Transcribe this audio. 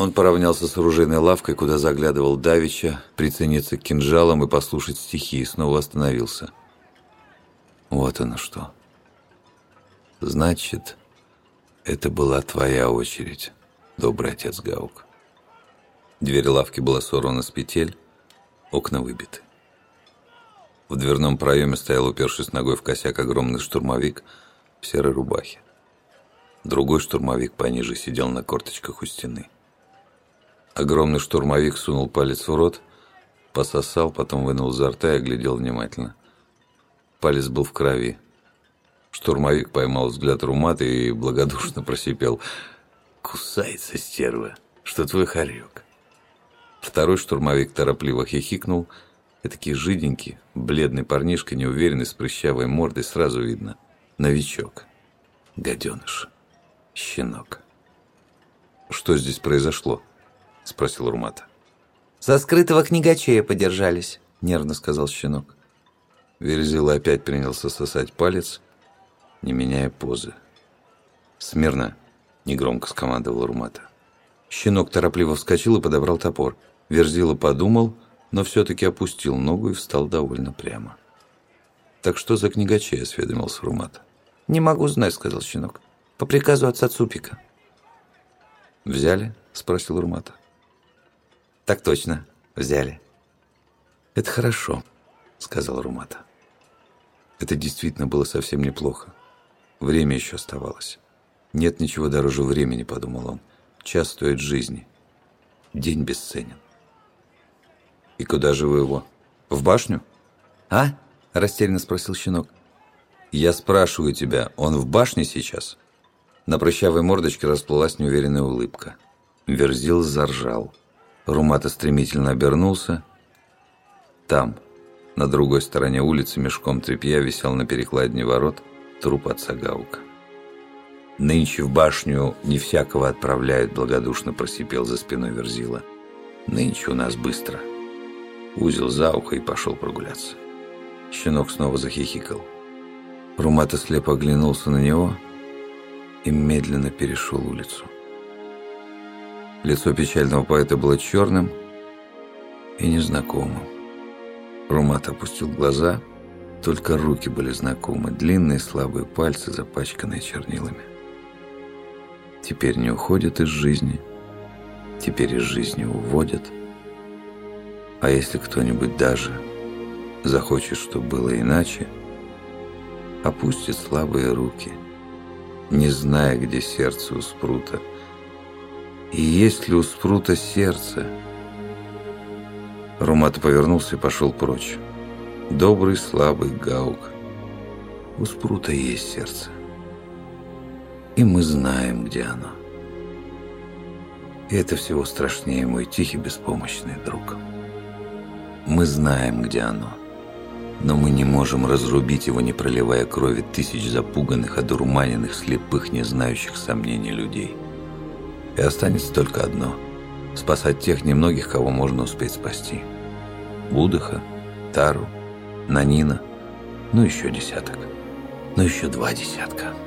Он поравнялся с оружейной лавкой, куда заглядывал давеча, прицениться к кинжалам и послушать стихи, и снова остановился. Вот оно что. Значит, это была твоя очередь, добрый отец Гаук. Дверь лавки была сорвана с петель, окна выбиты. В дверном проеме стоял, упершись ногой в косяк, огромный штурмовик в серой рубахе. Другой штурмовик пониже сидел на корточках у стены. Огромный штурмовик сунул палец в рот, пососал, потом вынул изо рта и оглядел внимательно. Палец был в крови. Штурмовик поймал взгляд Румата и благодушно просипел: «Кусается стерва, что твой хорек». Второй штурмовик торопливо хихикнул. Этакий жиденький, бледный парнишка, неуверенный, с прыщавой мордой, сразу видно. Новичок. Гаденыш. Щенок. «Что здесь произошло?» — спросил Румата. «За скрытого книгачея подержались», — нервно сказал щенок. Верзила опять принялся сосать палец, не меняя позы. «Смирно!» — негромко скомандовал Румата. Щенок торопливо вскочил и подобрал топор. Верзила подумал, но все-таки опустил ногу и встал довольно прямо. «Так что за книгачей?» — осведомился Румата. «Не могу знать», — сказал щенок. «По приказу отца Цупика». «Взяли?» — спросил Румата. «Так точно, взяли». «Это хорошо», — сказал Румата. Это действительно было совсем неплохо. Время еще оставалось. «Нет ничего дороже времени», — подумал он. «Час стоит жизни. День бесценен». «И куда же вы его? В башню?» «А?» — растерянно спросил щенок. «Я спрашиваю тебя, он в башне сейчас?» На прыщавой мордочке расплылась неуверенная улыбка. Верзил заржал. Румата стремительно обернулся. Там, на другой стороне улицы, мешком тряпья висел на перекладине ворот труп отца Гаука. «Нынче в башню не всякого отправляют», — благодушно просипел за спиной Верзила. «Нынче у нас быстро». Узел за ухо и пошел прогуляться. Щенок снова захихикал. Румата слепо оглянулся на него и медленно перешел улицу. Лицо печального поэта было черным и незнакомым. Румат опустил глаза, только руки были знакомы, длинные слабые пальцы, запачканные чернилами. Теперь не уходят из жизни, теперь из жизни уводят. А если кто-нибудь даже захочет, чтобы было иначе, опустит слабые руки, не зная, где сердце у Спрута. И есть ли у Спрута сердце? Румата повернулся и пошел прочь. Добрый, слабый Гаук. У Спрута есть сердце. И мы знаем, где оно. И это всего страшнее, мой тихий, беспомощный друг. Мы знаем, где оно. Но мы не можем разрубить его, не проливая крови тысяч запуганных, одурманенных, слепых, не знающих сомнений людей. И останется только одно – спасать тех немногих, кого можно успеть спасти. Будыха, Тару, Нанина, ну еще десяток, ну еще 2 десятка.